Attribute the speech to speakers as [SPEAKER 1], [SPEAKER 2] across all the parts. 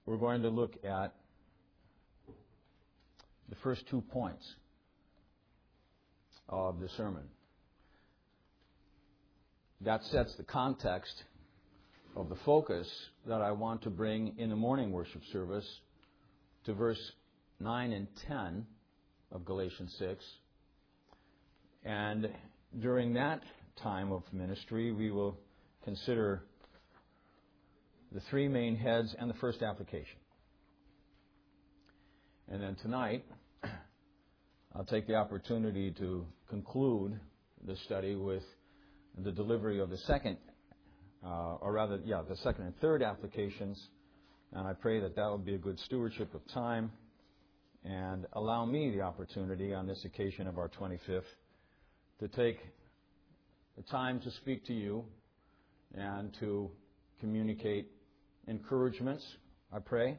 [SPEAKER 1] we're going to look at the first 2 points of the sermon. That sets the context of the focus that I want to bring in the morning worship service to verse 9 and 10 of Galatians 6. And during that time of ministry, we will consider the 3 main heads and the first application. And then tonight, I'll take the opportunity to conclude the study with the delivery of the second and third applications. And I pray that will be a good stewardship of time and allow me the opportunity on this occasion of our 25th to take the time to speak to you and to communicate encouragements, I pray,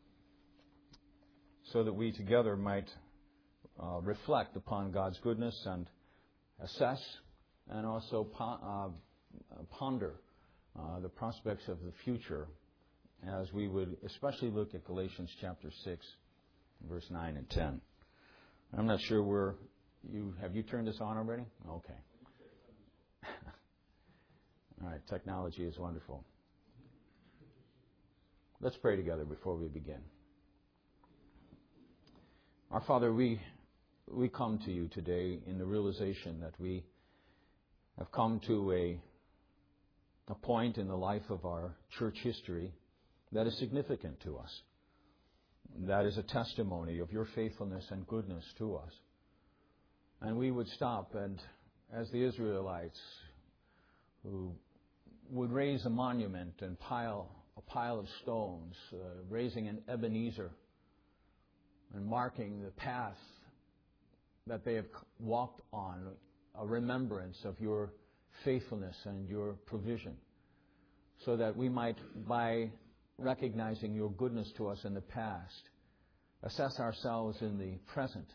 [SPEAKER 1] so that we together might reflect upon God's goodness and assess and also ponder the prospects of the future as we would especially look at Galatians chapter 6, verse 9 and 10. I'm not sure have you turned this on already? Okay. All right, technology is wonderful. Let's pray together before we begin. Our Father, we come to you today in the realization that we have come to a point in the life of our church history that is significant to us. That is a testimony of your faithfulness and goodness to us. And we would stop and, as the Israelites who would raise a monument and a pile of stones, raising an Ebenezer and marking the path that they have walked on, a remembrance of your faithfulness and your provision, so that we might, by recognizing your goodness to us in the past, assess ourselves in the present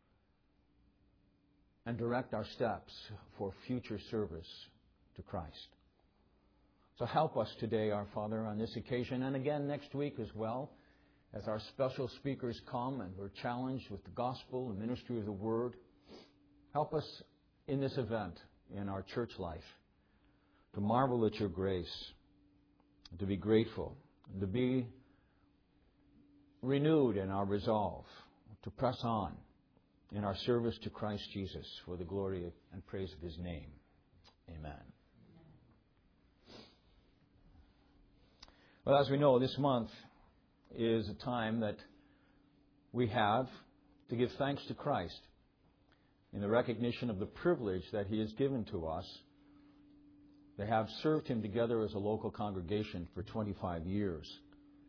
[SPEAKER 1] and direct our steps for future service to Christ. So help us today, our Father, on this occasion, and again next week as well, as our special speakers come and we're challenged with the gospel and ministry of the Word. Help us in this event in our church life to marvel at your grace, to be grateful, and to be renewed in our resolve to press on in our service to Christ Jesus for the glory and praise of His name. Amen. Well, as we know, this month is a time that we have to give thanks to Christ in the recognition of the privilege that He has given to us. They have served Him together as a local congregation for 25 years.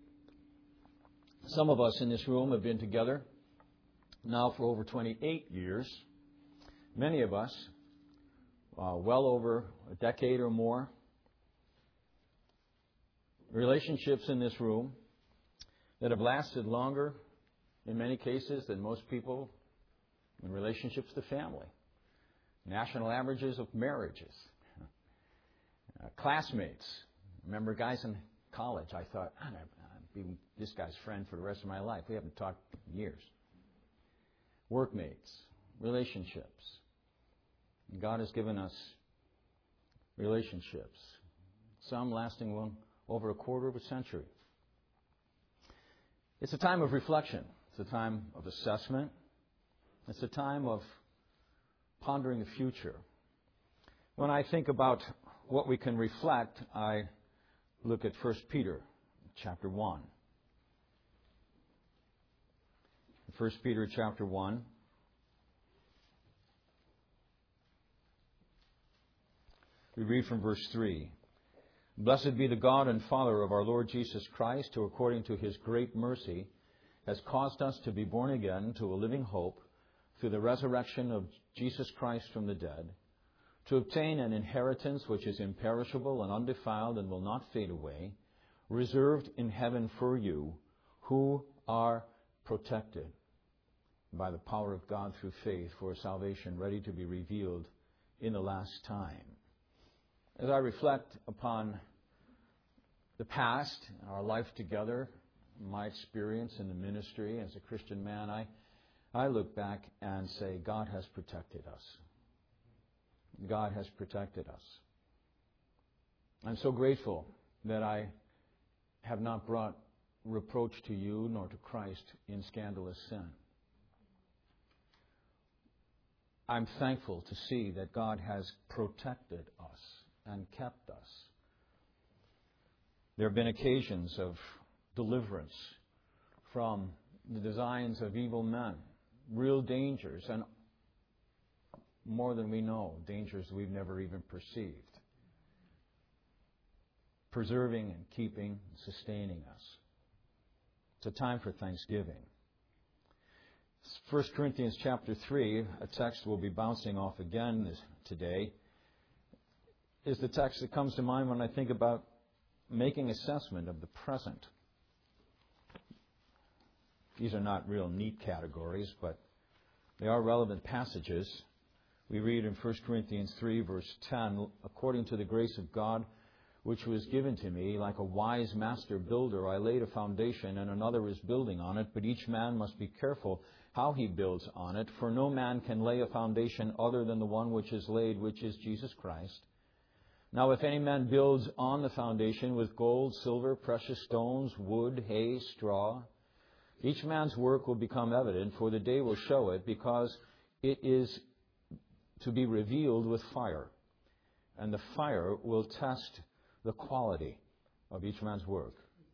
[SPEAKER 1] Some of us in this room have been together now for over 28 years. Many of us, well over a decade or more. Relationships in this room that have lasted longer, in many cases, than most people in relationships to family. National averages of marriages. Classmates. Remember guys in college, I thought, I'd be this guy's friend for the rest of my life. We haven't talked in years. Workmates. Relationships. And God has given us relationships. Some lasting over a quarter of a century. It's a time of reflection. It's a time of assessment. It's a time of pondering the future. When I think about what we can reflect, I look at 1 Peter chapter 1. 1 Peter chapter 1. We read from verse 3. Blessed be the God and Father of our Lord Jesus Christ, who according to His great mercy has caused us to be born again to a living hope through the resurrection of Jesus Christ from the dead, to obtain an inheritance which is imperishable and undefiled and will not fade away, reserved in heaven for you, who are protected by the power of God through faith for salvation ready to be revealed in the last time. As I reflect upon the past, our life together, my experience in the ministry as a Christian man, I look back and say, God has protected us. God has protected us. I'm so grateful that I have not brought reproach to you nor to Christ in scandalous sin. I'm thankful to see that God has protected us and kept us. There have been occasions of deliverance from the designs of evil men, real dangers, and more than we know, dangers we've never even perceived. Preserving and keeping and sustaining us. It's a time for thanksgiving. 1 Corinthians chapter 3, a text we'll be bouncing off again today, is the text that comes to mind when I think about making assessment of the present. These are not real neat categories, but they are relevant passages. We read in 1 Corinthians 3, verse 10, according to the grace of God, which was given to me, like a wise master builder, I laid a foundation, and another is building on it, but each man must be careful how he builds on it, for no man can lay a foundation other than the one which is laid, which is Jesus Christ. Now if any man builds on the foundation with gold, silver, precious stones, wood, hay, straw, each man's work will become evident, for the day will show it, because it is to be revealed with fire. And the fire will test the quality of each man's work.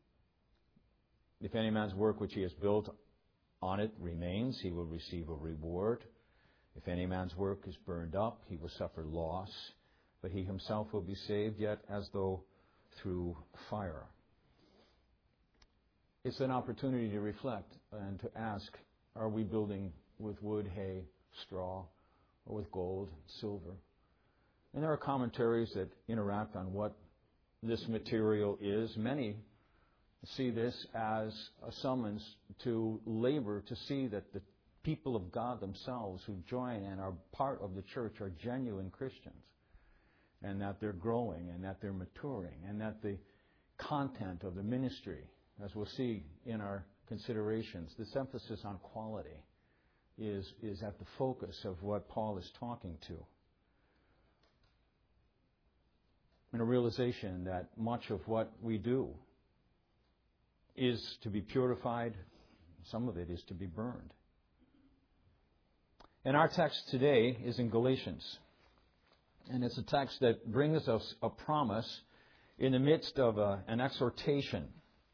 [SPEAKER 1] If any man's work which he has built on it remains, he will receive a reward. If any man's work is burned up, he will suffer loss, but he himself will be saved, yet as though through fire. It's an opportunity to reflect and to ask, are we building with wood, hay, straw, or with gold, silver? And there are commentaries that interact on what this material is. Many see this as a summons to labor to see that the people of God themselves who join and are part of the church are genuine Christians, and that they're growing and that they're maturing, and that the content of the ministry, as we'll see in our considerations, this emphasis on quality is at the focus of what Paul is talking to. And a realization that much of what we do is to be purified, some of it is to be burned. And our text today is in Galatians. And it's a text that brings us a promise in the midst of an exhortation.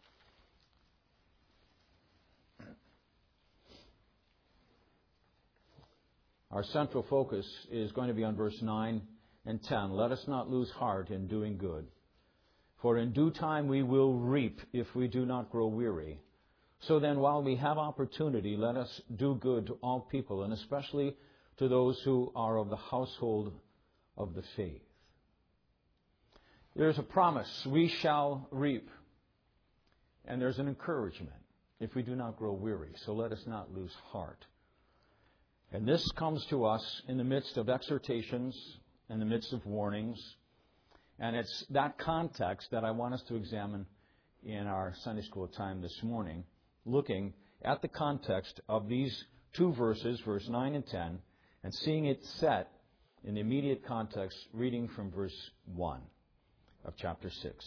[SPEAKER 1] Our central focus is going to be on verse 9 and 10. Let us not lose heart in doing good, for in due time we will reap if we do not grow weary. So then, while we have opportunity, let us do good to all people, and especially to those who are of the household of the faith. There's a promise, we shall reap. And there's an encouragement if we do not grow weary. So let us not lose heart. And this comes to us in the midst of exhortations, in the midst of warnings. And it's that context that I want us to examine in our Sunday school time this morning, looking at the context of these two verses, verse 9 and 10, and seeing it set in the immediate context, reading from verse 1 of chapter 6.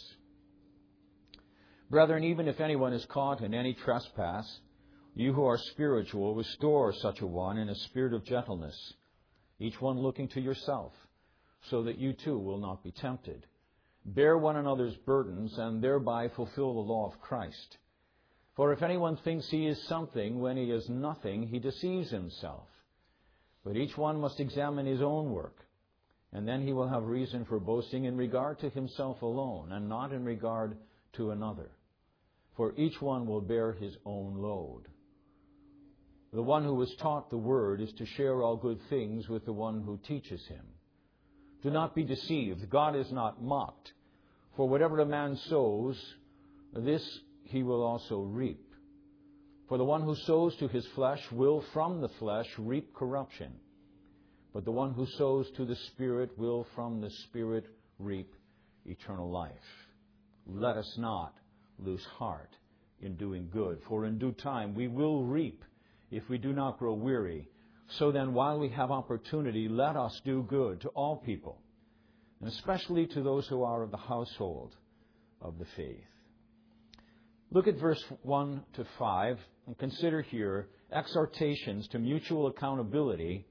[SPEAKER 1] Brethren, even if anyone is caught in any trespass, you who are spiritual, restore such a one in a spirit of gentleness, each one looking to yourself, so that you too will not be tempted. Bear one another's burdens, and thereby fulfill the law of Christ. For if anyone thinks he is something when he is nothing, he deceives himself. But each one must examine his own work, and then he will have reason for boasting in regard to himself alone, and not in regard to another. For each one will bear his own load. The one who was taught the word is to share all good things with the one who teaches him. Do not be deceived. God is not mocked. For whatever a man sows, this he will also reap. For the one who sows to his flesh will from the flesh reap corruption. But the one who sows to the Spirit will from the Spirit reap eternal life. Let us not lose heart in doing good, for in due time we will reap if we do not grow weary. So then, while we have opportunity, let us do good to all people, and especially to those who are of the household of the faith. Look at verse 1 to 5 and consider here exhortations to mutual accountability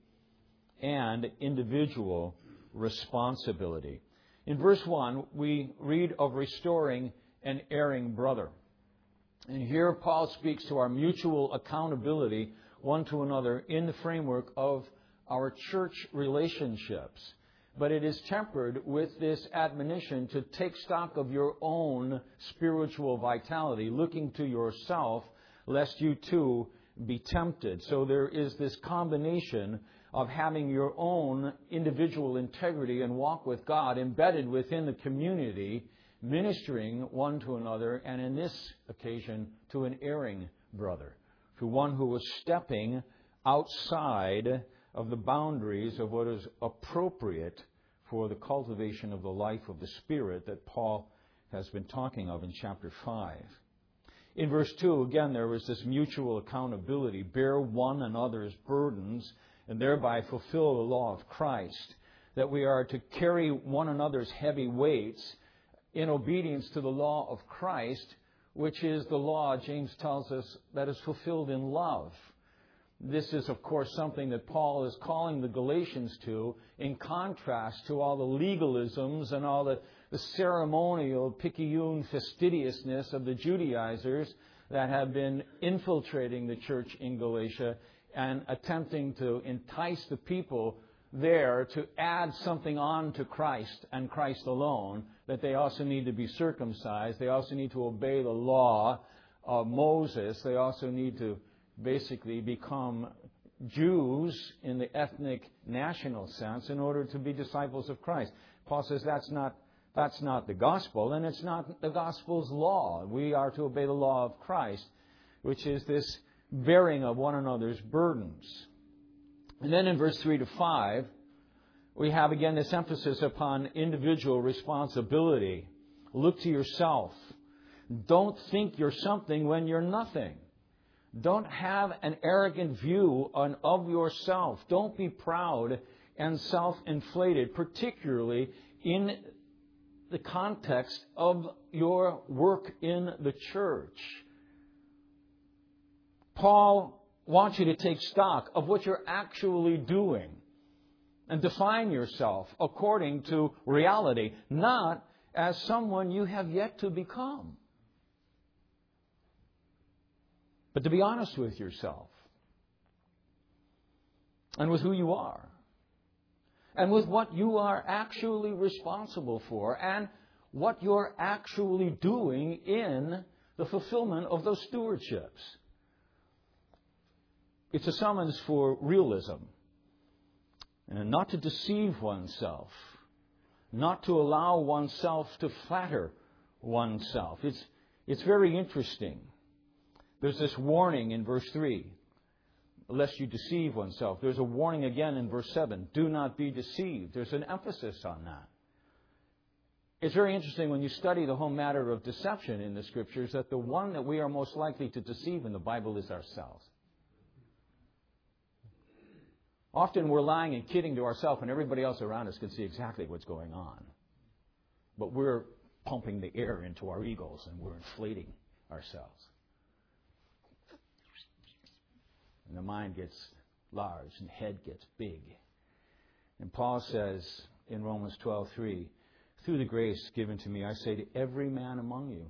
[SPEAKER 1] and individual responsibility. In verse 1, we read of restoring an erring brother. And here Paul speaks to our mutual accountability one to another in the framework of our church relationships. But it is tempered with this admonition to take stock of your own spiritual vitality, looking to yourself, lest you too be tempted. So there is this combination of having your own individual integrity and walk with God embedded within the community, ministering one to another, and in this occasion to an erring brother, to one who was stepping outside of the boundaries of what is appropriate for the cultivation of the life of the Spirit that Paul has been talking of in chapter 5. In verse 2, again, there was this mutual accountability. Bear one another's burdens and thereby fulfill the law of Christ, that we are to carry one another's heavy weights in obedience to the law of Christ, which is the law, James tells us, that is fulfilled in love. This is, of course, something that Paul is calling the Galatians to, in contrast to all the legalisms and all the ceremonial, picayune fastidiousness of the Judaizers that have been infiltrating the church in Galatia and attempting to entice the people there to add something on to Christ and Christ alone, that they also need to be circumcised, they also need to obey the law of Moses, they also need to basically become Jews in the ethnic national sense in order to be disciples of Christ. Paul says that's not the gospel, and it's not the gospel's law. We are to obey the law of Christ, which is this bearing of one another's burdens. And then in verse 3 to 5, we have again this emphasis upon individual responsibility. Look to yourself. Don't think you're something when you're nothing. Don't have an arrogant view of yourself. Don't be proud and self-inflated, particularly in the context of your work in the church. Paul wants you to take stock of what you're actually doing and define yourself according to reality, not as someone you have yet to become, but to be honest with yourself and with who you are and with what you are actually responsible for and what you're actually doing in the fulfillment of those stewardships. It's a summons for realism, and not to deceive oneself, not to allow oneself to flatter oneself. It's very interesting. There's this warning in verse 3, lest you deceive oneself. There's a warning again in verse 7, do not be deceived. There's an emphasis on that. It's very interesting when you study the whole matter of deception in the Scriptures that the one that we are most likely to deceive in the Bible is ourselves. Often we're lying and kidding to ourselves and everybody else around us can see exactly what's going on. But we're pumping the air into our egos and we're inflating ourselves. And the mind gets large and the head gets big. And Paul says in Romans 12:3, through the grace given to me, I say to every man among you,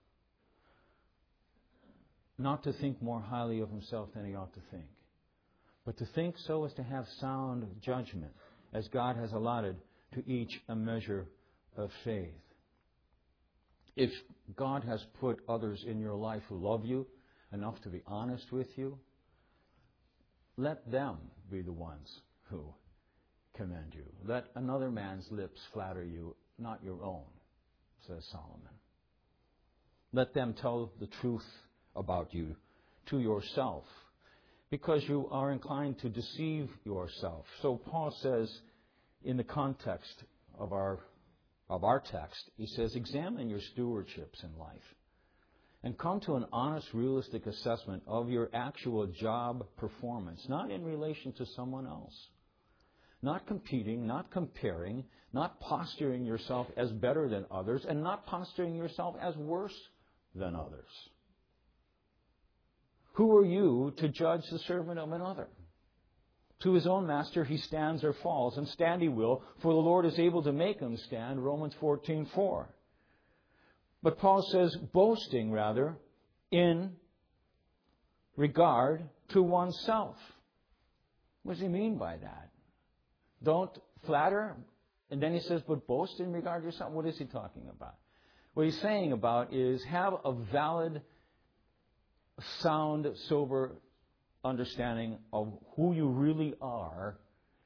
[SPEAKER 1] not to think more highly of himself than he ought to think, but to think so as to have sound judgment, as God has allotted to each a measure of faith. If God has put others in your life who love you enough to be honest with you, let them be the ones who commend you. Let another man's lips flatter you, not your own, says Solomon. Let them tell the truth about you to yourself, because you are inclined to deceive yourself. So Paul says, in the context of our text, he says, examine your stewardships in life and come to an honest, realistic assessment of your actual job performance, not in relation to someone else. Not competing, not comparing, not posturing yourself as better than others, and not posturing yourself as worse than others. Who are you to judge the servant of another? To his own master he stands or falls, and stand he will, for the Lord is able to make him stand, Romans 14:4. But Paul says, boasting, rather, in regard to oneself. What does he mean by that? Don't flatter. And then he says, but boast in regard to yourself. What is he talking about? What he's saying about is have a valid, sound, sober understanding of who you really are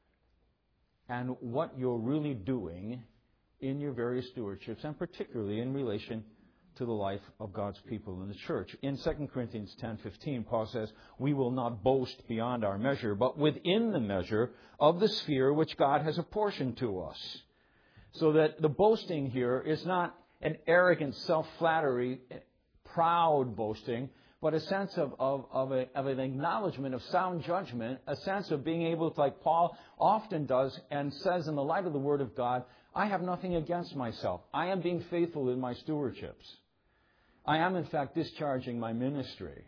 [SPEAKER 1] and what you're really doing in your various stewardships, and particularly in relation to the life of God's people in the church. In 2 Corinthians 10:15, Paul says, we will not boast beyond our measure, but within the measure of the sphere which God has apportioned to us. So that the boasting here is not an arrogant self-flattery, proud boasting, but a sense of an acknowledgement of sound judgment, a sense of being able to, like Paul often does and says in the light of the Word of God, I have nothing against myself. I am being faithful in my stewardships. I am, in fact, discharging my ministry.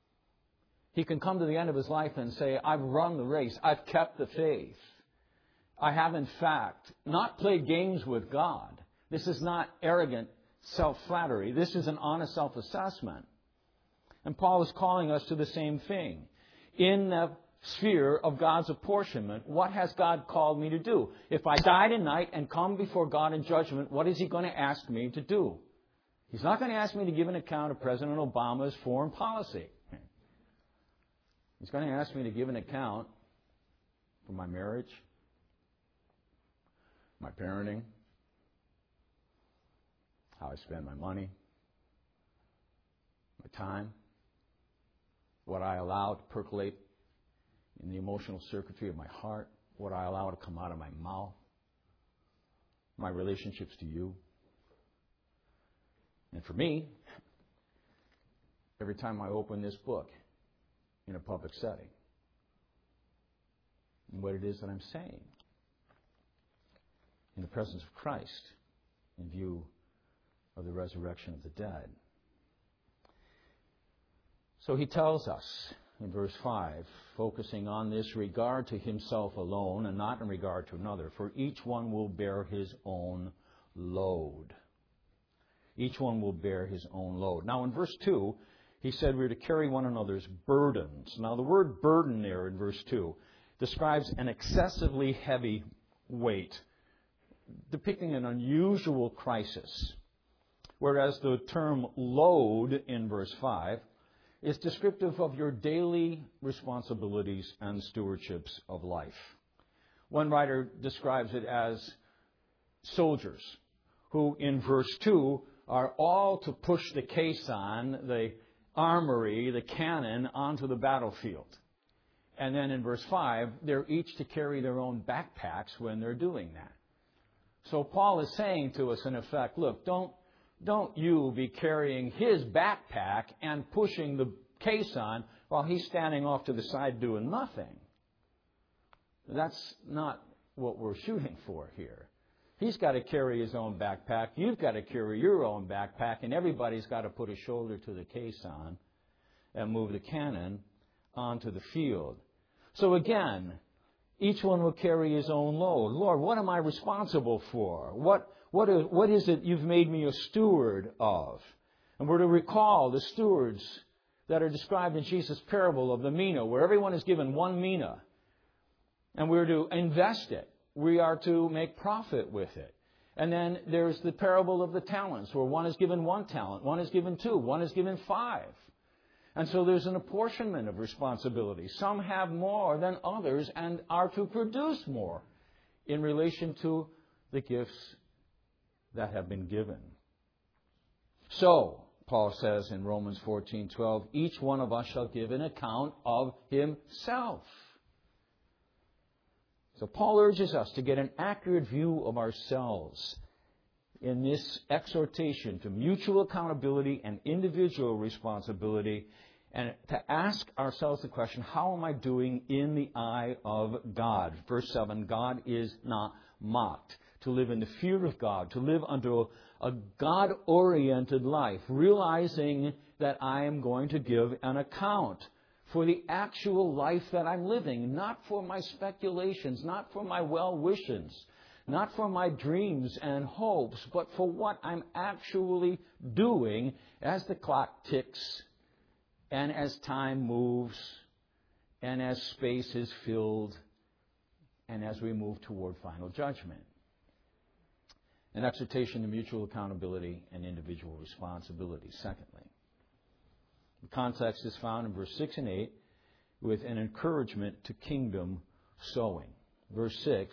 [SPEAKER 1] He can come to the end of his life and say, I've run the race. I've kept the faith. I have, in fact, not played games with God. This is not arrogant self-flattery. This is an honest self-assessment. And Paul is calling us to the same thing. In the sphere of God's apportionment, what has God called me to do? If I die tonight and come before God in judgment, what is He going to ask me to do? He's not going to ask me to give an account of President Obama's foreign policy. He's going to ask me to give an account for my marriage, my parenting, how I spend my money, my time, what I allow to percolate in the emotional circuitry of my heart, what I allow to come out of my mouth, my relationships to you. And for me, every time I open this book in a public setting, and what it is that I'm saying in the presence of Christ in view of the resurrection of the dead. So he tells us in verse 5, focusing on this regard to himself alone and not in regard to another, for each one will bear his own load. Each one will bear his own load. Now in verse 2, he said we're to carry one another's burdens. Now the word burden there in verse 2 describes an excessively heavy weight, depicting an unusual crisis. Whereas the term load in verse 5 is descriptive of your daily responsibilities and stewardships of life. One writer describes it as soldiers who, in verse 2, are all to push the caisson, the armory, the cannon, onto the battlefield. And then in verse 5, they're each to carry their own backpacks when they're doing that. So Paul is saying to us, in effect, look, don't you be carrying his backpack and pushing the caisson while he's standing off to the side doing nothing. That's not what we're shooting for here. He's got to carry his own backpack. You've got to carry your own backpack. And everybody's got to put a shoulder to the caisson and move the cannon onto the field. So again, each one will carry his own load. Lord, what am I responsible for? What is it you've made me a steward of? And we're to recall the stewards that are described in Jesus' parable of the mina, where everyone is given one mina. And we're to invest it. We are to make profit with it. And then there's the parable of the talents, where one is given 1 talent, one is given 2, one is given 5. And so there's an apportionment of responsibility. Some have more than others and are to produce more in relation to the gifts that have been given. So, Paul says in Romans 14:12, each one of us shall give an account of himself. So Paul urges us to get an accurate view of ourselves, in this exhortation to mutual accountability and individual responsibility, and to ask ourselves the question, how am I doing in the eye of God? Verse 7, God is not mocked. To live in the fear of God, to live under a God-oriented life, realizing that I am going to give an account for the actual life that I'm living, not for my speculations, not for my well-wishes, not for my dreams and hopes, but for what I'm actually doing as the clock ticks and as time moves and as space is filled and as we move toward final judgment. An exhortation to mutual accountability and individual responsibility. Secondly, the context is found in verse 6 and 8 with an encouragement to kingdom sowing. Verse 6,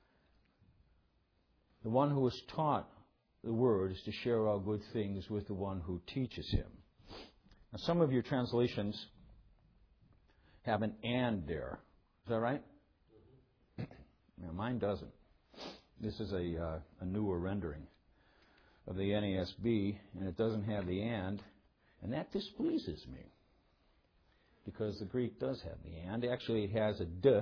[SPEAKER 1] the one who is taught the word is to share all good things with the one who teaches him. Now, some of your translations have an and there. Is that right? Now, mine doesn't. This is a newer rendering of the NASB, and it doesn't have the and that displeases me, because the Greek does have the and. Actually, it has a de,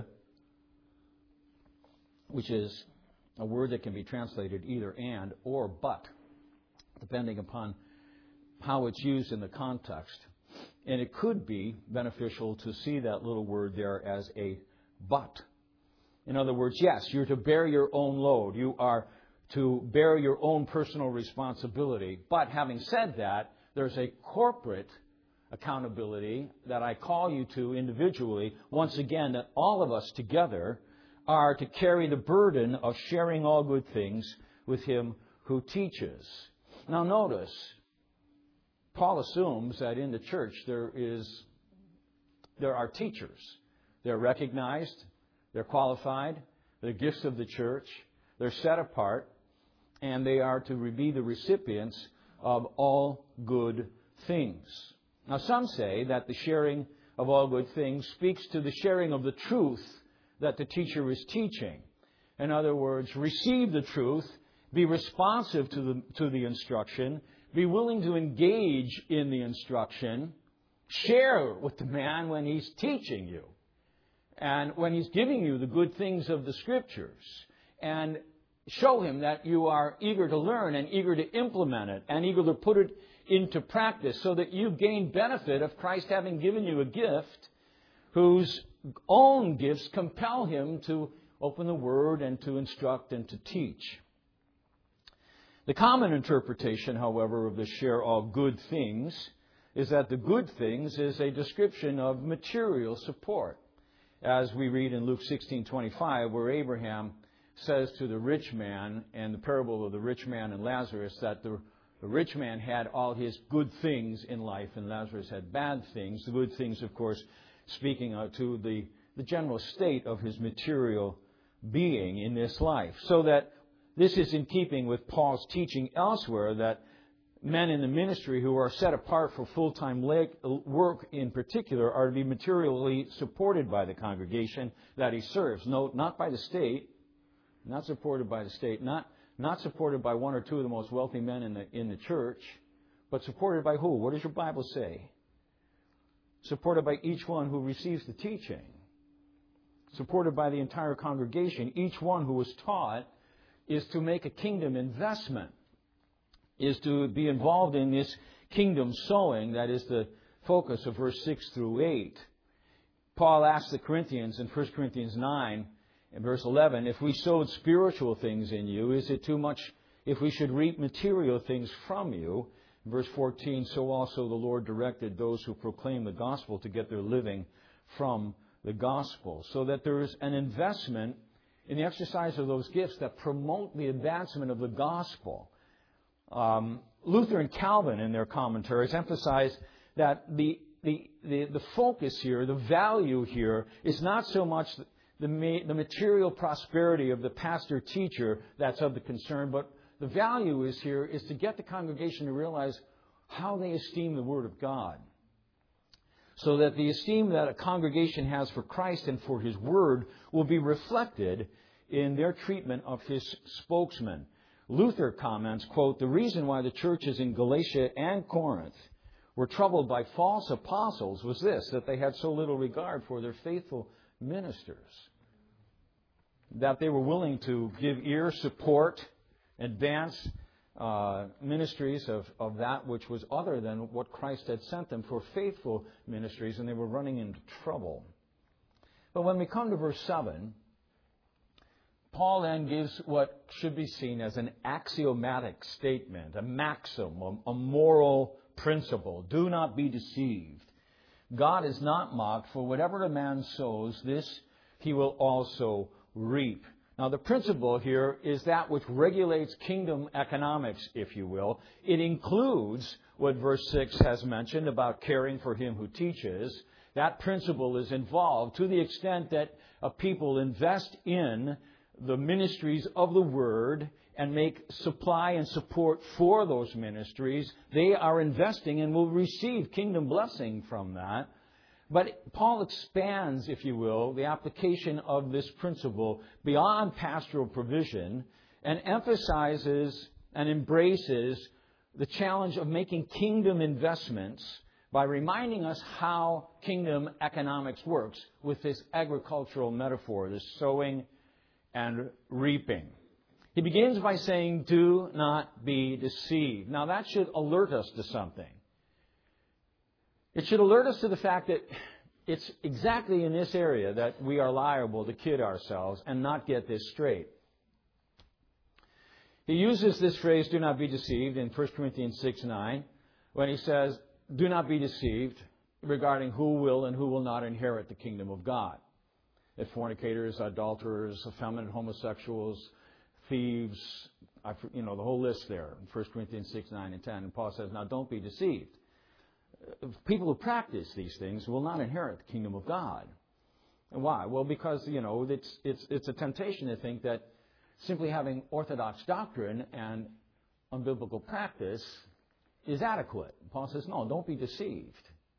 [SPEAKER 1] which is a word that can be translated either and or but, depending upon how it's used in the context. And it could be beneficial to see that little word there as a but. In other words, yes, you're to bear your own load. You are to bear your own personal responsibility. But having said that, there's a corporate accountability that I call you to individually. Once again, that all of us together are to carry the burden of sharing all good things with Him who teaches. Now notice, Paul assumes that in the church there are teachers. They're recognized. They're qualified, they're gifts of the church, they're set apart, and they are to be the recipients of all good things. Now, some say that the sharing of all good things speaks to the sharing of the truth that the teacher is teaching. In other words, receive the truth, be responsive to the instruction, be willing to engage in the instruction, share with the man when he's teaching you. And when he's giving you the good things of the Scriptures, and show him that you are eager to learn and eager to implement it and eager to put it into practice so that you gain benefit of Christ having given you a gift whose own gifts compel him to open the Word and to instruct and to teach. The common interpretation, however, of the share all good things is that the good things is a description of material support. As we read in Luke 16:25, where Abraham says to the rich man, and the parable of the rich man and Lazarus, that the rich man had all his good things in life and Lazarus had bad things. The good things, of course, speaking to the general state of his material being in this life. So that this is in keeping with Paul's teaching elsewhere that men in the ministry who are set apart for full-time work in particular are to be materially supported by the congregation that he serves. No, not by the state, not supported by the state, not supported by one or two of the most wealthy men in the church, but supported by who? What does your Bible say? Supported by each one who receives the teaching. Supported by the entire congregation. Each one who is taught is to make a kingdom investment, is to be involved in this kingdom sowing. That is the focus of verse 6 through 8. Paul asked the Corinthians in 1 Corinthians 9, in verse 11, if we sowed spiritual things in you, is it too much if we should reap material things from you? In verse 14, so also the Lord directed those who proclaim the gospel to get their living from the gospel. So that there is an investment in the exercise of those gifts that promote the advancement of the gospel. Luther and Calvin in their commentaries emphasize that the focus here, the value here, is not so much the material prosperity of the pastor-teacher that's of the concern, but the value is to get the congregation to realize how they esteem the Word of God. So that the esteem that a congregation has for Christ and for His Word will be reflected in their treatment of His spokesman. Luther comments, quote, "The reason why the churches in Galatia and Corinth were troubled by false apostles was this, that they had so little regard for their faithful ministers, that they were willing to give ear, support, advance ministries of that which was other than what Christ had sent them for faithful ministries, and they were running into trouble." But when we come to verse 7, Paul then gives what should be seen as an axiomatic statement, a maxim, a moral principle. Do not be deceived. God is not mocked, for whatever a man sows, this he will also reap. Now, the principle here is that which regulates kingdom economics, if you will. It includes what verse 6 has mentioned about caring for him who teaches. That principle is involved to the extent that people invest in the ministries of the Word and make supply and support for those ministries. They are investing and will receive kingdom blessing from that. But Paul expands, if you will, the application of this principle beyond pastoral provision and emphasizes and embraces the challenge of making kingdom investments by reminding us how kingdom economics works with this agricultural metaphor, this sowing and reaping. He begins by saying, do not be deceived. Now that should alert us to something. It should alert us to the fact that it's exactly in this area that we are liable to kid ourselves and not get this straight. He uses this phrase, do not be deceived, in 1 Corinthians 6:9, when he says, do not be deceived regarding who will and who will not inherit the kingdom of God. That fornicators, adulterers, effeminate homosexuals, thieves, the whole list there in 1 Corinthians 6:9 and 10. And Paul says, now don't be deceived. People who practice these things will not inherit the kingdom of God. And why? Well, because, it's a temptation to think that simply having orthodox doctrine and unbiblical practice is adequate. Paul says, no, don't be deceived.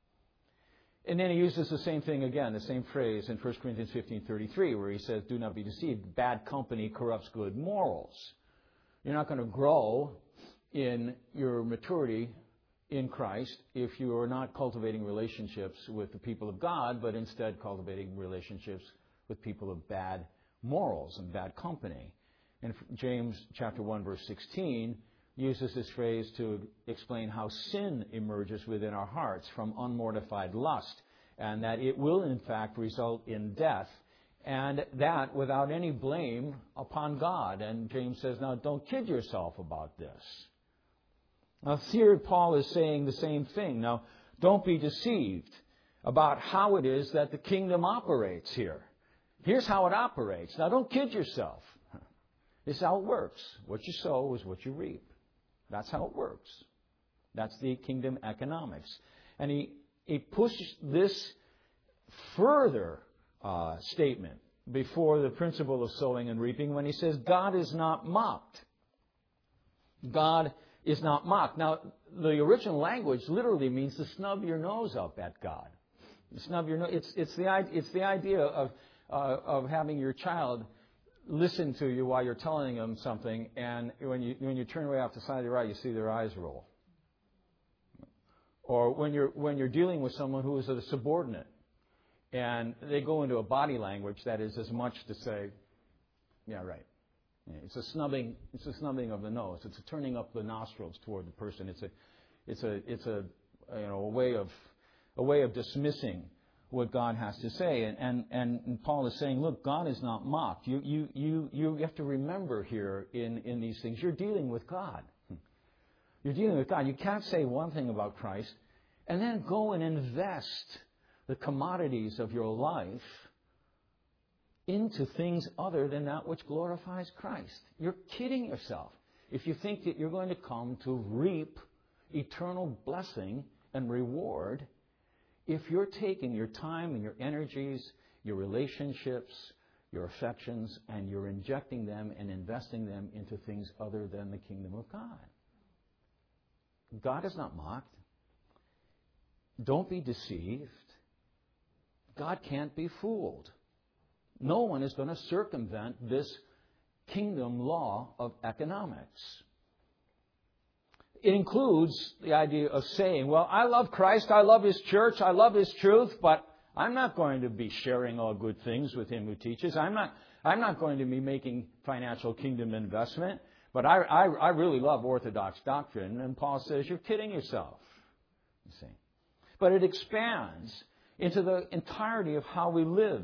[SPEAKER 1] And then he uses the same thing again, the same phrase in 1 Corinthians 15:33, where he says, do not be deceived. Bad company corrupts good morals. You're not going to grow in your maturity in Christ if you are not cultivating relationships with the people of God, but instead cultivating relationships with people of bad morals and bad company. And James chapter 1, verse 16 uses this phrase to explain how sin emerges within our hearts from unmortified lust, and that it will in fact result in death, and that without any blame upon God. And James says, now don't kid yourself about this. Now here Paul is saying the same thing. Now don't be deceived about how it is that the kingdom operates here. Here's how it operates. Now don't kid yourself. This is how it works. What you sow is what you reap. That's how it works. That's the kingdom economics. And he pushes this further statement before the principle of sowing and reaping when he says, God is not mocked. God is not mocked. Now, the original language literally means to snub your nose up at God. Snub your nose. It's the idea of having your child listen to you while you're telling them something, and when you turn away off the side of your eye, you see their eyes roll. Or when you're dealing with someone who is a subordinate, and they go into a body language that is as much to say, yeah, right. It's a snubbing of the nose. It's a turning up the nostrils toward the person. It's a way of dismissing what God has to say. And Paul is saying, look, God is not mocked. You have to remember here in these things, you're dealing with God. You're dealing with God. You can't say one thing about Christ and then go and invest the commodities of your life into things other than that which glorifies Christ. You're kidding yourself if you think that you're going to come to reap eternal blessing and reward if you're taking your time and your energies, your relationships, your affections, and you're injecting them and investing them into things other than the kingdom of God. God is not mocked. Don't be deceived. God can't be fooled. No one is going to circumvent this kingdom law of economics. It includes the idea of saying, well, I love Christ, I love His church, I love His truth, but I'm not going to be sharing all good things with Him who teaches. I'm not going to be making financial kingdom investment, but I really love Orthodox doctrine. And Paul says, you're kidding yourself. You see. But it expands into the entirety of how we live.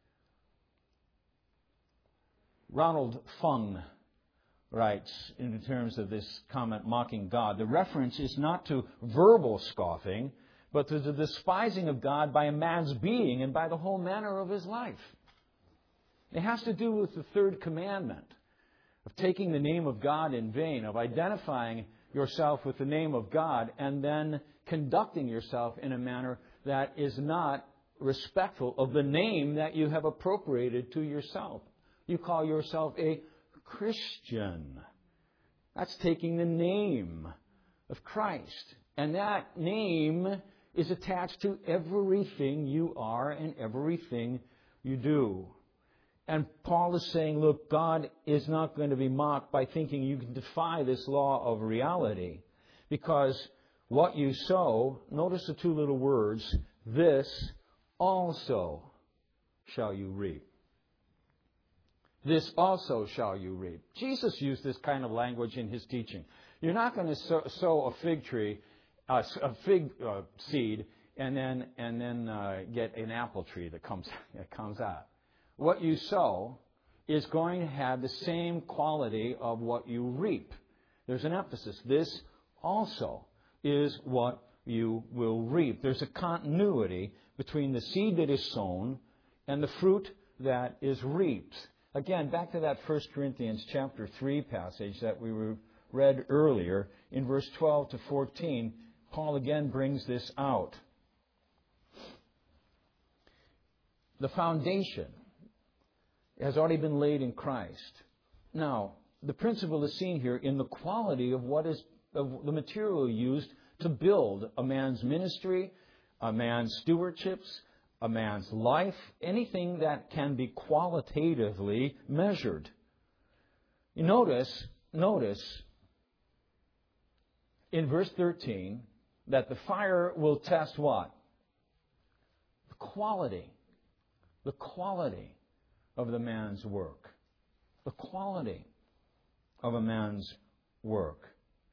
[SPEAKER 1] Ronald Fung writes, in terms of this comment, mocking God, the reference is not to verbal scoffing, but to the despising of God by a man's being and by the whole manner of his life. It has to do with the third commandment of taking the name of God in vain, of identifying yourself with the name of God and then conducting yourself in a manner that is not respectful of the name that you have appropriated to yourself. You call yourself a Christian. That's taking the name of Christ. And that name is attached to everything you are and everything you do. And Paul is saying, look, God is not going to be mocked by thinking you can defy this law of reality. Because what you sow, notice the two little words, this also shall you reap. This also shall you reap. Jesus used this kind of language in His teaching. You're not going to sow a fig tree, a fig seed, and then get an apple tree that comes out. What you sow is going to have the same quality of what you reap. There's an emphasis. This also is what you will reap. There's a continuity between the seed that is sown and the fruit that is reaped. Again, back to that 1 Corinthians chapter 3 passage that we read earlier, in verse 12 to 14, Paul again brings this out. The foundation has already been laid in Christ. Now, the principle is seen here in the quality of of the material used to build a man's ministry, a man's stewardships, a man's life, anything that can be qualitatively measured. You notice in verse 13 that the fire will test what? The quality of the man's work. The quality of a man's work.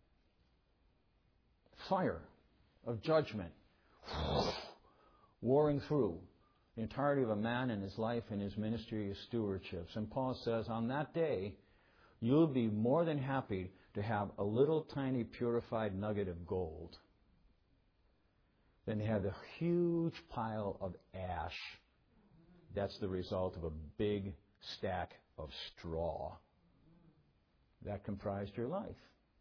[SPEAKER 1] Fire of judgment warring through the entirety of a man in his life and his ministry, his stewardships. And Paul says, on that day, you'll be more than happy to have a little tiny purified nugget of gold than to have a huge pile of ash. That's the result of a big stack of straw that comprised your life.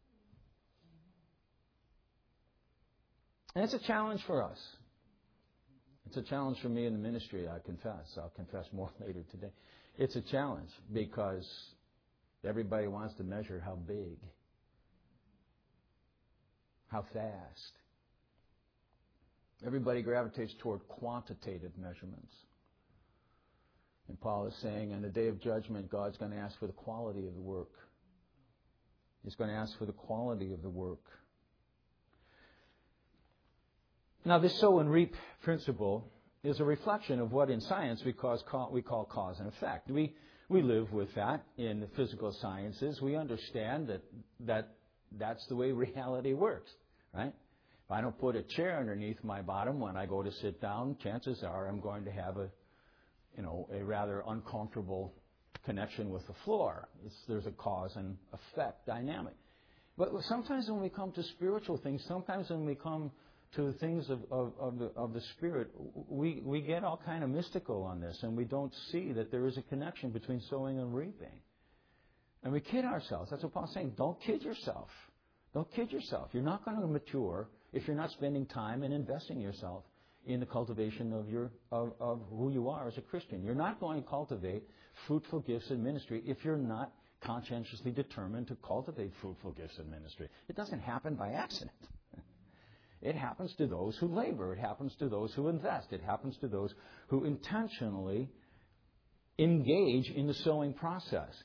[SPEAKER 1] And it's a challenge for us. It's a challenge for me in the ministry, I confess. I'll confess more later today. It's a challenge because everybody wants to measure how big, how fast. Everybody gravitates toward quantitative measurements. And Paul is saying, on the day of judgment, God's going to ask for the quality of the work. He's going to ask for the quality of the work. Now, this sow and reap principle is a reflection of what in science we call cause and effect. We live with that in the physical sciences. We understand that's the way reality works, right? If I don't put a chair underneath my bottom when I go to sit down, chances are I'm going to have a rather uncomfortable connection with the floor. There's a cause and effect dynamic. But sometimes when we come to spiritual things, sometimes when we come to things of the Spirit, we get all kind of mystical on this, and we don't see that there is a connection between sowing and reaping. And we kid ourselves. That's what Paul's saying. Don't kid yourself. Don't kid yourself. You're not going to mature if you're not spending time and investing yourself in the cultivation of who you are as a Christian. You're not going to cultivate fruitful gifts in ministry if you're not conscientiously determined to cultivate fruitful gifts in ministry. It doesn't happen by accident. It happens to those who labor. It happens to those who invest. It happens to those who intentionally engage in the sowing process.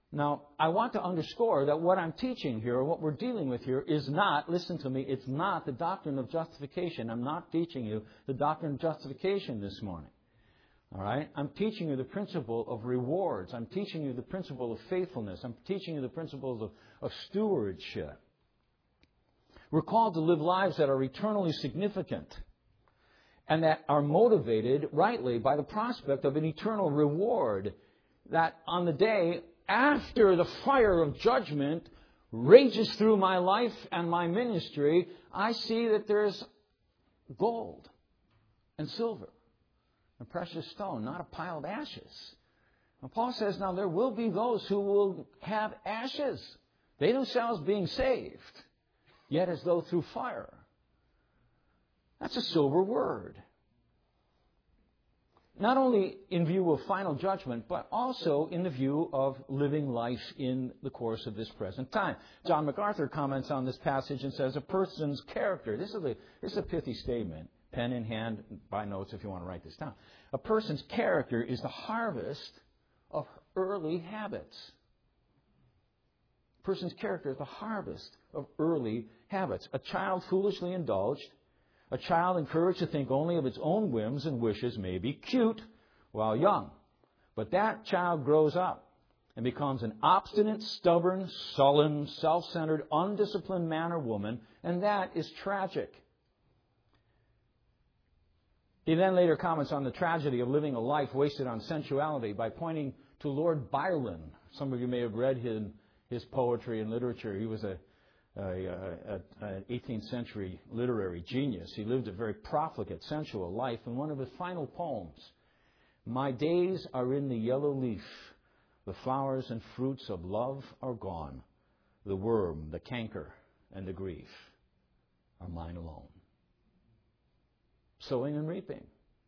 [SPEAKER 1] Now, I want to underscore that what I'm teaching here, or what we're dealing with here, is not, listen to me, it's not the doctrine of justification. I'm not teaching you the doctrine of justification this morning. All right? I'm teaching you the principle of rewards. I'm teaching you the principle of faithfulness. I'm teaching you the principles of stewardship. We're called to live lives that are eternally significant and that are motivated rightly by the prospect of an eternal reward, that on the day after the fire of judgment rages through my life and my ministry, I see that there's gold and silver and precious stone, not a pile of ashes. And Paul says, now there will be those who will have ashes, they themselves being saved, yet as though through fire. That's a sober word. Not only in view of final judgment, but also in the view of living life in the course of this present time. John MacArthur comments on this passage and says, a person's character, this is a pithy statement, pen in hand, by notes if you want to write this down. A person's character is the harvest of early habits. A person's character is the harvest of early habits. A child foolishly indulged, a child encouraged to think only of its own whims and wishes may be cute while young. But that child grows up and becomes an obstinate, stubborn, sullen, self-centered, undisciplined man or woman, and that is tragic. He then later comments on the tragedy of living a life wasted on sensuality by pointing to Lord Byron. Some of you may have read his poetry and literature. He was an 18th century literary genius. He lived a very profligate, sensual life. And one of his final poems, my days are in the yellow leaf. The flowers and fruits of love are gone. The worm, the canker, and the grief are mine alone. Sowing and reaping.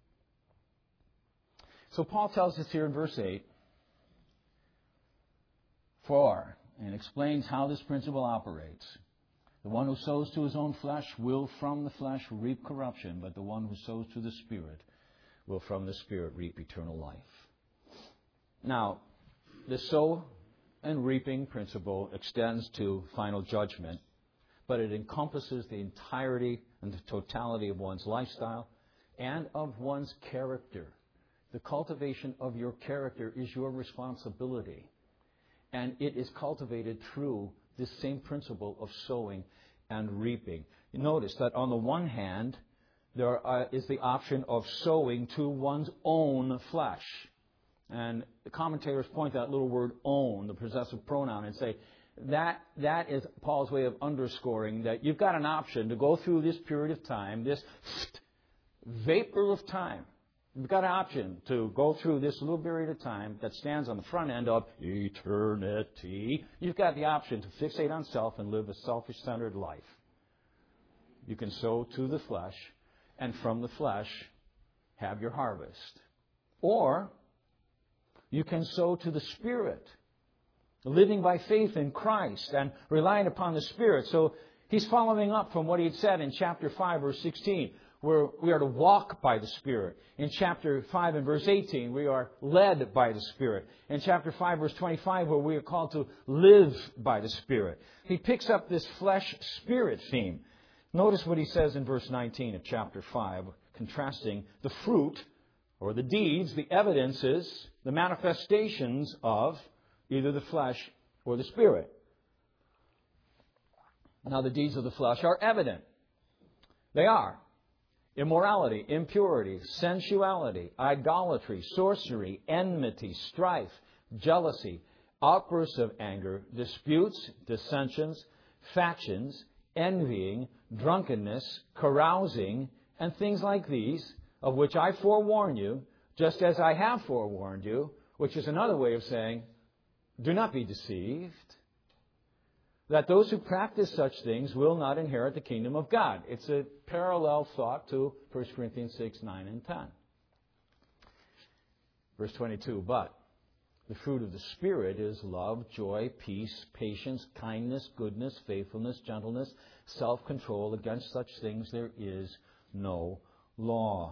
[SPEAKER 1] So Paul tells us here in verse 8, and explains how this principle operates. The one who sows to his own flesh will from the flesh reap corruption, but the one who sows to the Spirit will from the Spirit reap eternal life. Now, the sow and reaping principle extends to final judgment, but it encompasses the entirety and the totality of one's lifestyle and of one's character. The cultivation of your character is your responsibility. And it is cultivated through this same principle of sowing and reaping. You notice that on the one hand, there is the option of sowing to one's own flesh. And the commentators point to that little word own, the possessive pronoun, and say that is Paul's way of underscoring that you've got an option to go through this period of time, this vapor of time. You've got an option to go through this little period of time that stands on the front end of eternity. You've got the option to fixate on self and live a selfish-centered life. You can sow to the flesh, and from the flesh have your harvest. Or you can sow to the Spirit, living by faith in Christ and relying upon the Spirit. So he's following up from what he had said in chapter 5, verse 16. Where we are to walk by the Spirit. In chapter 5 and verse 18, we are led by the Spirit. In chapter 5, verse 25, where we are called to live by the Spirit. He picks up this flesh-spirit theme. Notice what he says in verse 19 of chapter 5, contrasting the fruit, or the deeds, the evidences, the manifestations of either the flesh or the Spirit. Now, the deeds of the flesh are evident. They are. Immorality, impurity, sensuality, idolatry, sorcery, enmity, strife, jealousy, outbursts of anger, disputes, dissensions, factions, envying, drunkenness, carousing, and things like these, of which I forewarn you, just as I have forewarned you, which is another way of saying, do not be deceived, that those who practice such things will not inherit the kingdom of God. It's a parallel thought to 1 Corinthians 6, 9, and 10. Verse 22, but the fruit of the Spirit is love, joy, peace, patience, kindness, goodness, faithfulness, gentleness, self-control. Against such things there is no law.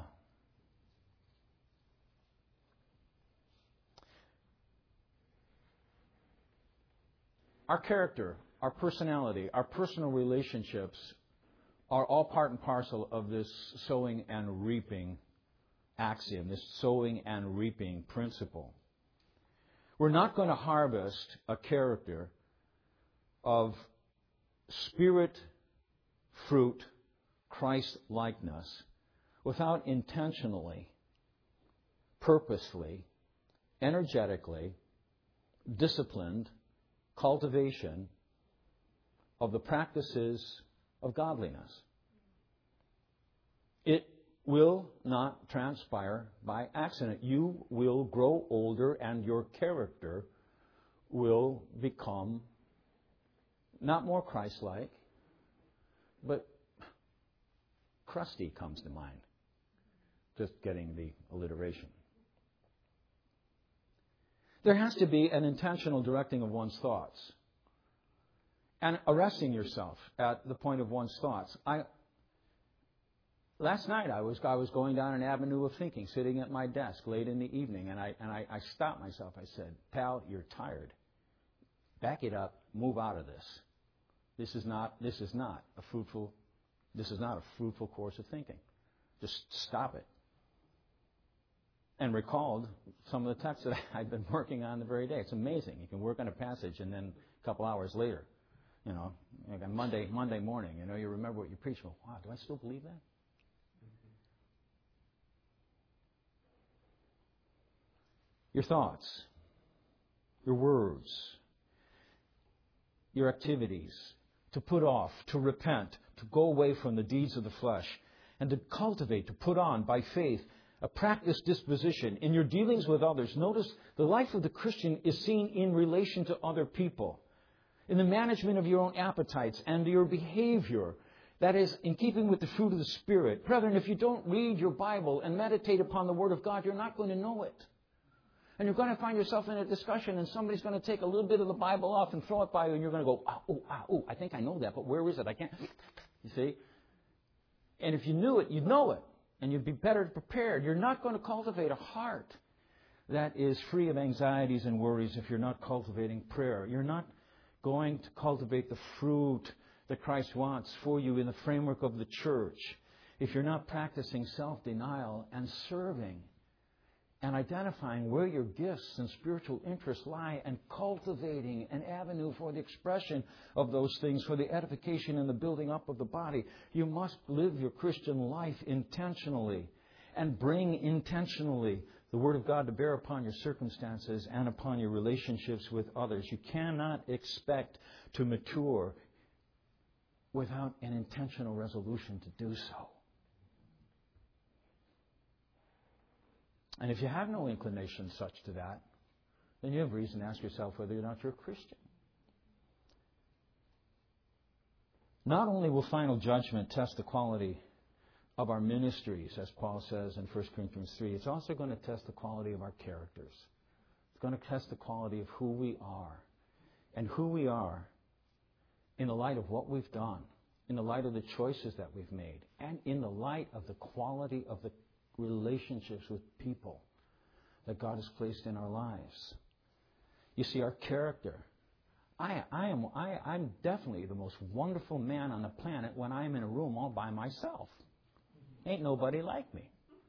[SPEAKER 1] Our character, our personality, our personal relationships are all part and parcel of this sowing and reaping axiom, this sowing and reaping principle. We're not going to harvest a character of spirit fruit, Christ-likeness, without intentionally, purposefully, energetically, disciplined cultivation of the practices of godliness. It will not transpire by accident. You will grow older and your character will become not more Christ-like, but crusty comes to mind. Just getting the alliteration. There has to be an intentional directing of one's thoughts and arresting yourself at the point of one's thoughts. Last night I was going down an avenue of thinking, sitting at my desk late in the evening, and I stopped myself. I said, "Pal, you're tired. Back it up. Move out of this. This is not a fruitful course of thinking. Just stop it." And recalled some of the texts that I'd been working on the very day. It's amazing. You can work on a passage and then a couple hours later, like on Monday morning, you remember what you preached. Well, wow, do I still believe that? Your thoughts, your words, your activities, to put off, to repent, to go away from the deeds of the flesh, and to cultivate, to put on by faith, a practiced disposition in your dealings with others. Notice the life of the Christian is seen in relation to other people, in the management of your own appetites and your behavior. That is, in keeping with the fruit of the Spirit. Brethren, if you don't read your Bible and meditate upon the Word of God, you're not going to know it. And you're going to find yourself in a discussion and somebody's going to take a little bit of the Bible off and throw it by you and you're going to go, I think I know that, but where is it? I can't. You see? And if you knew it, you'd know it. And you'd be better prepared. You're not going to cultivate a heart that is free of anxieties and worries if you're not cultivating prayer. You're not going to cultivate the fruit that Christ wants for you in the framework of the church if you're not practicing self-denial and serving and identifying where your gifts and spiritual interests lie and cultivating an avenue for the expression of those things for the edification and the building up of the body. You must live your Christian life intentionally and bring intentionally the Word of God to bear upon your circumstances and upon your relationships with others. You cannot expect to mature without an intentional resolution to do so. And if you have no inclination such to that, then you have reason to ask yourself whether or not you're a Christian. Not only will final judgment test the quality of our ministries, as Paul says in 1 Corinthians 3, it's also going to test the quality of our characters. It's going to test the quality of who we are. And who we are in the light of what we've done, in the light of the choices that we've made, and in the light of the quality of the relationships with people that God has placed in our lives. You see, our character. I'm definitely the most wonderful man on the planet when I'm in a room all by myself. Ain't nobody like me.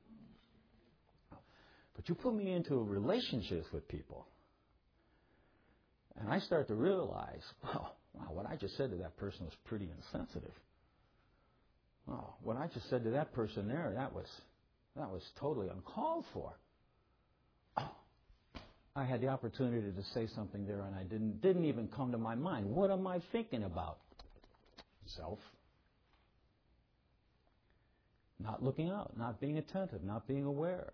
[SPEAKER 1] But you put me into relationships with people, and I start to realize, wow, what I just said to that person was pretty insensitive. Oh, what I just said to that person there, that was totally uncalled for. Oh, I had the opportunity to say something there, and I didn't even come to my mind. What am I thinking about? Self. Not looking out, not being attentive, not being aware.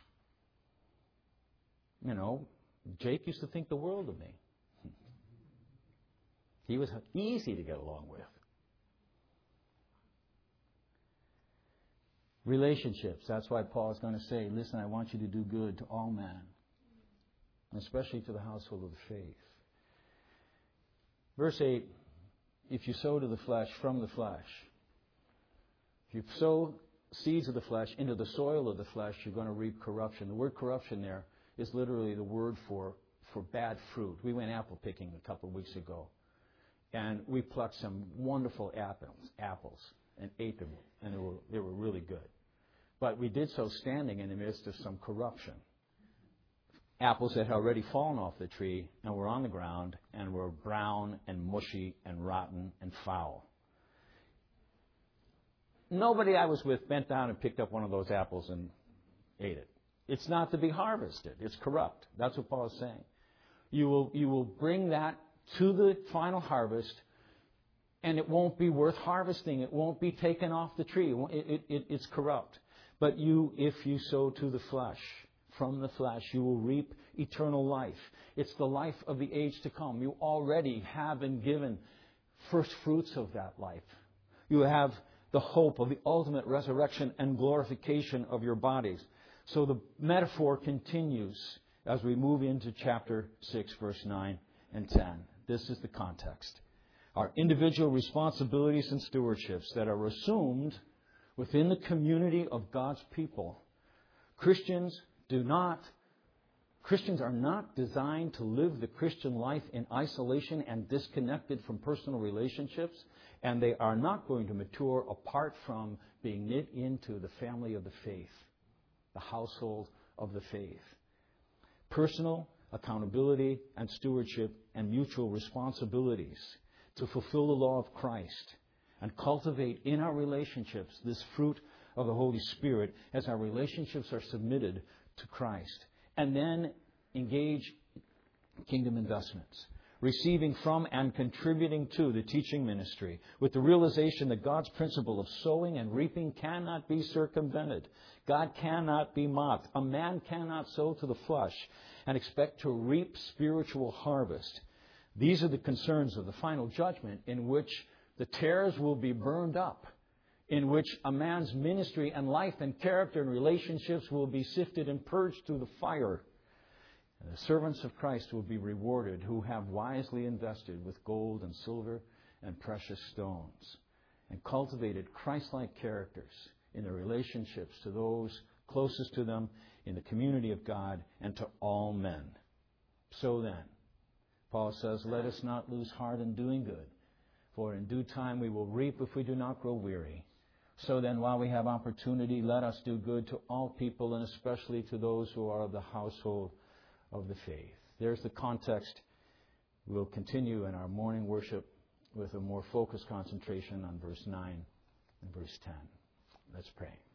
[SPEAKER 1] Jake used to think the world of me. He was easy to get along with. Relationships. That's why Paul is going to say, listen, I want you to do good to all men, especially to the household of the faith. Verse 8, if you sow to the flesh from the flesh, if you sow seeds of the flesh into the soil of the flesh, you're going to reap corruption. The word corruption there is literally the word for for bad fruit. We went apple picking a couple of weeks ago, and we plucked some wonderful apples and ate them, and they were really good. But we did so standing in the midst of some corruption. Apples that had already fallen off the tree and were on the ground and were brown and mushy and rotten and foul. Nobody I was with bent down and picked up one of those apples and ate it. It's not to be harvested. It's corrupt. That's what Paul is saying. You will bring that to the final harvest, and it won't be worth harvesting. It won't be taken off the tree. It's corrupt. But if you sow to the flesh, from the flesh, you will reap eternal life. It's the life of the age to come. You already have been given first fruits of that life. You have the hope of the ultimate resurrection and glorification of your bodies. So the metaphor continues as we move into chapter 6, verse 9 and 10. This is the context. Our individual responsibilities and stewardships that are assumed within the community of God's people. Christians are not designed to live the Christian life in isolation and disconnected from personal relationships, and they are not going to mature apart from being knit into the family of the faith, the household of the faith. Personal accountability and stewardship and mutual responsibilities to fulfill the law of Christ and cultivate in our relationships this fruit of the Holy Spirit as our relationships are submitted to Christ. And then engage kingdom investments, receiving from and contributing to the teaching ministry with the realization that God's principle of sowing and reaping cannot be circumvented. God cannot be mocked. A man cannot sow to the flesh and expect to reap spiritual harvest. These are the concerns of the final judgment, in which the tares will be burned up, in which a man's ministry and life and character and relationships will be sifted and purged through the fire. And the servants of Christ will be rewarded who have wisely invested with gold and silver and precious stones and cultivated Christ-like characters in their relationships to those closest to them, in the community of God, and to all men. So then, Paul says, let us not lose heart in doing good, for in due time we will reap if we do not grow weary. So then, while we have opportunity, let us do good to all people, and especially to those who are of the household of the faith. There's the context. We'll continue in our morning worship with a more focused concentration on verse 9 and verse 10. Let's pray.